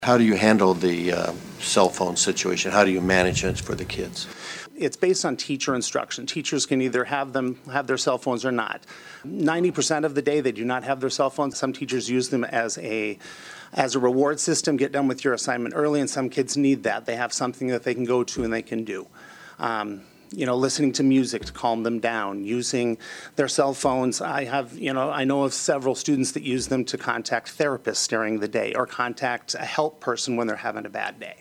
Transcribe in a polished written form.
How do you handle the cell phone situation? How do you manage it for the kids? It's based on teacher instruction. Teachers can either have their cell phones or not. 90% of the day they do not have their cell phones. Some teachers use them as a reward system. Get done with your assignment early, and some kids need that. They have something that they can go to and they can do. Listening to music to calm them down, using their cell phones. I know of several students that use them to contact therapists during the day or contact a help person when they're having a bad day.